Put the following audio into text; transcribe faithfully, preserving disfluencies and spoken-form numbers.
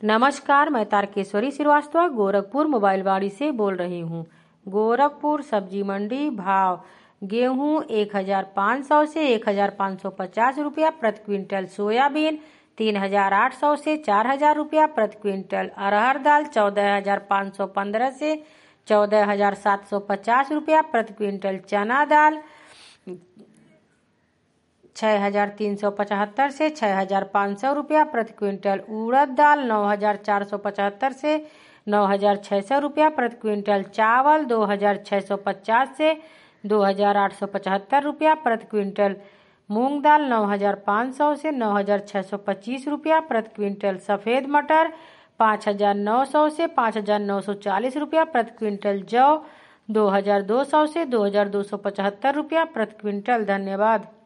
नमस्कार, मैं तारकेश्वरी श्रीवास्तव गोरखपुर मोबाइल वाड़ी से बोल रही हूँ। गोरखपुर सब्जी मंडी भाव गेहूँ एक हजार पाँच सौ से एक हजार पाँच सौ पचास रुपया प्रति क्विंटल, सोयाबीन तीन हजार आठ सौ से चार हजार रुपया प्रति क्विंटल, अरहर दाल चौदह हजार पाँच सौ पंद्रह से चौदह हजार सात सौ पचास रुपया प्रति क्विंटल, चना दाल छः हजार तीन सौ पचहत्तर से छः हजार पाँच सौ रुपया प्रति क्विंटल, उड़द दाल नौ हजार चार सौ पचहत्तर से नौ हजार छः सौ रुपया प्रति क्विंटल, चावल दो हजार छः सौ पचास से दो हजार आठ सौ पचहत्तर रुपया प्रति क्विंटल, मूंग दाल नौ हजार पाँच सौ से नौ हजार छः सौ पच्चीस रुपया प्रति क्विंटल, सफ़ेद मटर पाँच हजार नौ सौ से पाँच हजार नौ सौ चालीस रुपया प्रति क्विंटल, जौ दो हजार दो सौ से दो हजार दो सौ पचहत्तर रुपया प्रति क्विंटल। धन्यवाद।